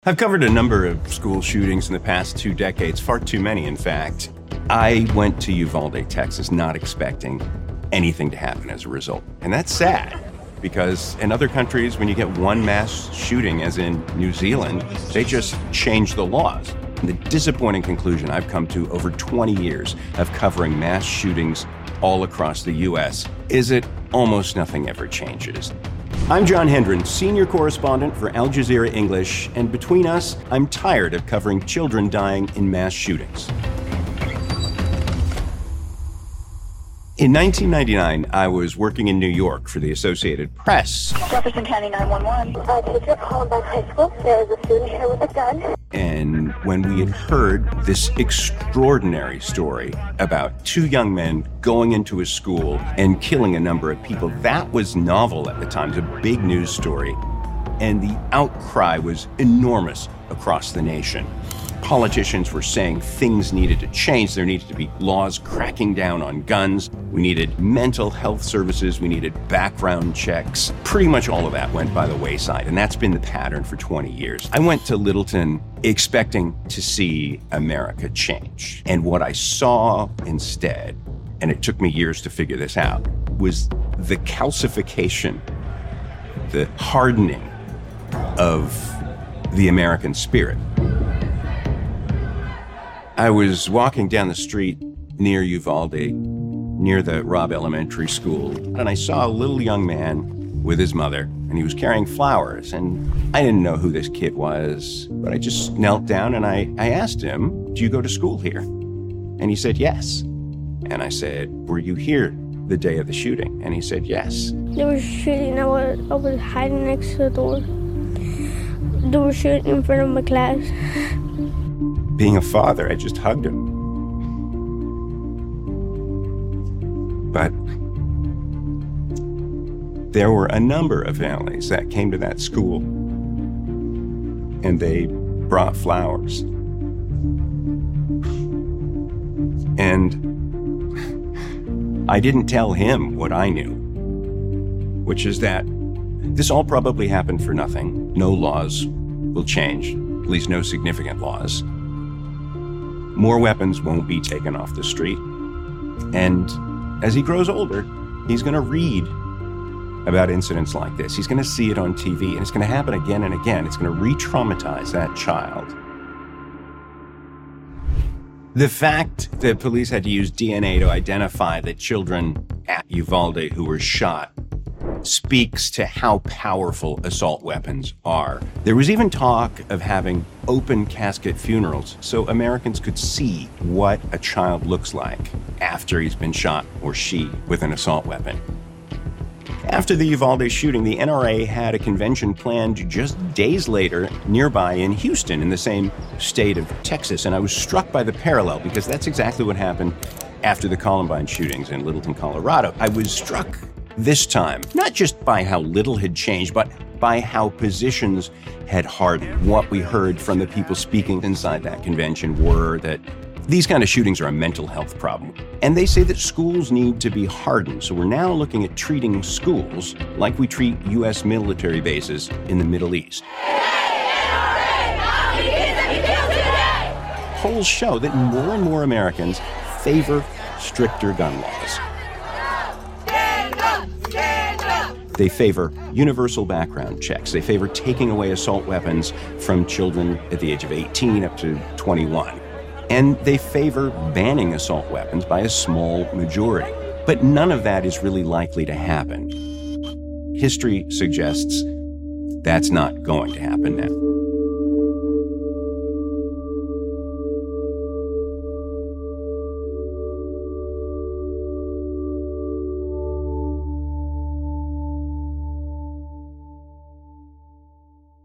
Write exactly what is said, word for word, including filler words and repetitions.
I've covered a number of school shootings in the past two decades, far too many, in fact. I went to Uvalde, Texas, not expecting anything to happen as a result. And that's sad, because in other countries, when you get one mass shooting, as in New Zealand, they just change the laws. And the disappointing conclusion I've come to over twenty years of covering mass shootings all across the U S is that almost nothing ever changes. I'm John Hendren, senior correspondent for Al Jazeera English, and between us, I'm tired of covering children dying in mass shootings. In nineteen ninety-nine, I was working in New York for the Associated Press. Jefferson County nine one one. Uh, teacher, Columbine High School. There is a student here with a gun. And when we had heard this extraordinary story about two young men going into a school and killing a number of people, that was novel at the time. It was a big news story. And the outcry was enormous across the nation. Politicians were saying things needed to change. There needed to be laws cracking down on guns. We needed mental health services. We needed background checks. Pretty much all of that went by the wayside, and that's been the pattern for twenty years. I went to Littleton expecting to see America change. And what I saw instead, and it took me years to figure this out, was the calcification, the hardening of the American spirit. I was walking down the street near Uvalde, near the Robb Elementary School, and I saw a little young man with his mother, and he was carrying flowers, and I didn't know who this kid was, but I just knelt down and I, I asked him, "Do you go to school here?" And he said, "Yes." And I said, "Were you here the day of the shooting?" And he said, "Yes." They were shooting. I was, I was hiding next to the door. They were shooting in front of my class. Being a father, I just hugged him. But there were a number of families that came to that school, and they brought flowers. And I didn't tell him what I knew, which is that this all probably happened for nothing. No laws will change, at least no significant laws. More weapons won't be taken off the street. And as he grows older, he's going to read about incidents like this. He's going to see it on T V, and it's going to happen again and again. It's going to re-traumatize that child. The fact that police had to use D N A to identify the children at Uvalde who were shot speaks to how powerful assault weapons are. There was even talk of having open casket funerals so Americans could see what a child looks like after he's been shot, or she, with an assault weapon. After the Uvalde shooting, the N R A had a convention planned just days later nearby in Houston, in the same state of Texas, and I was struck by the parallel because that's exactly what happened after the Columbine shootings in Littleton, Colorado. I was struck this time, not just by how little had changed, but by how positions had hardened. What we heard from the people speaking inside that convention were that these kind of shootings are a mental health problem. And they say that schools need to be hardened. So we're now looking at treating schools like we treat U S military bases in the Middle East. Polls show that more and more Americans favor stricter gun laws. They favor universal background checks. They favor taking away assault weapons from children at the age of eighteen up to twenty-one. And they favor banning assault weapons by a small majority. But none of that is really likely to happen. History suggests that's not going to happen now.